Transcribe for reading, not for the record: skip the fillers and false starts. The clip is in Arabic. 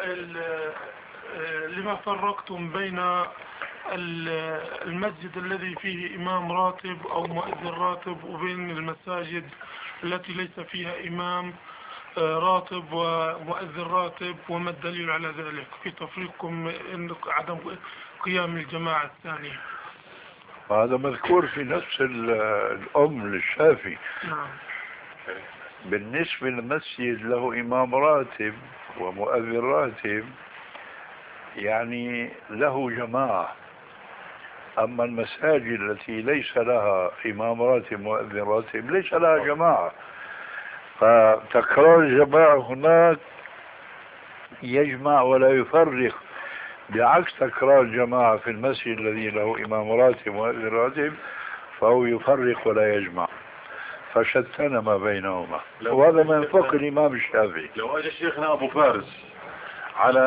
لما فرقتم بين المسجد الذي فيه إمام راتب أو مؤذن راتب وبين المساجد التي ليس فيها إمام راتب ومؤذن راتب، وما الدليل على ذلك في تفريقكم إن عدم قيام الجماعة الثانية؟ هذا مذكور في نفس الأم للشافعي. نعم. بالنسبة للمسجد له إمام راتب ومؤذن راتب يعني له جماعة. أما المساجد التي ليس لها إمام راتب مؤذن راتب ليس لها جماعة، فتكرار الجماعة هناك يجمع ولا يفرق، بعكس تكرار الجماعة في المسجد الذي له إمام راتب مؤذن راتب فهو يفرق ولا يجمع، فشتن ما بينهما، وهذا من فقه الإمام الشافعي. لو أجى شيخنا أبو فارس على